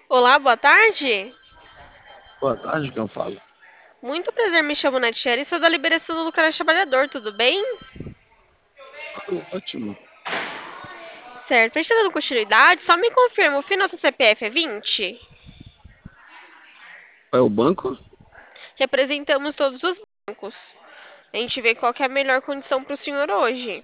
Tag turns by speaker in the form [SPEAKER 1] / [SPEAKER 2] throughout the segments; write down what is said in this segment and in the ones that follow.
[SPEAKER 1] Olá, boa tarde.
[SPEAKER 2] Boa tarde, que eu falo.
[SPEAKER 1] Muito prazer, me chamo Natiele e sou da Liberação do Cara Trabalhador, tudo bem?
[SPEAKER 2] Tudo ótimo.
[SPEAKER 1] Certo, pra gente tá dando continuidade, só me confirma, o final do CPF é 20?
[SPEAKER 2] É o banco?
[SPEAKER 1] Representamos todos os bancos. A gente vê qual que é a melhor condição para o senhor hoje.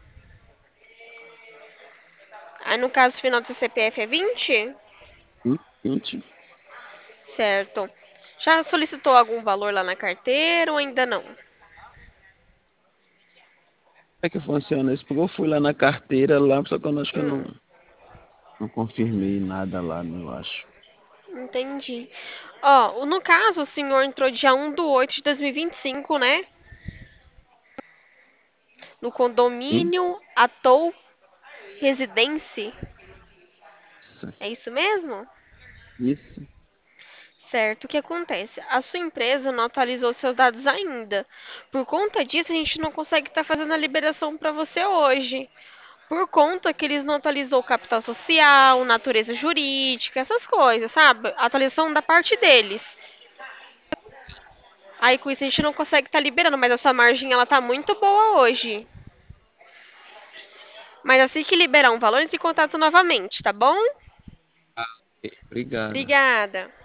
[SPEAKER 1] Aí, no caso, o final do seu CPF é 20?
[SPEAKER 2] 20.
[SPEAKER 1] Certo. Já solicitou algum valor lá na carteira ou ainda não?
[SPEAKER 2] Como é que funciona isso? Porque eu fui lá na carteira, lá, só que eu acho que eu
[SPEAKER 1] Hum,
[SPEAKER 2] não confirmei nada lá, não, eu acho.
[SPEAKER 1] entendi. Ó, no caso, o senhor entrou dia 1/8 de 2025, né? No
[SPEAKER 2] Sim?
[SPEAKER 1] condomínio Atou Residência.
[SPEAKER 2] Isso.
[SPEAKER 1] É isso mesmo?
[SPEAKER 2] Isso.
[SPEAKER 1] Certo. O que acontece? A sua empresa não atualizou seus dados ainda. Por conta disso, a gente não consegue estar fazendo a liberação para você hoje. Por conta que eles não atualizou o capital social, natureza jurídica, essas coisas, sabe? A atualização da parte deles. Aí com isso a gente não consegue estar liberando, mas a sua margem ela tá muito boa hoje. Mas assim que liberar um valor, entre em contato novamente, tá bom?
[SPEAKER 2] Ok, obrigado.
[SPEAKER 1] Obrigada.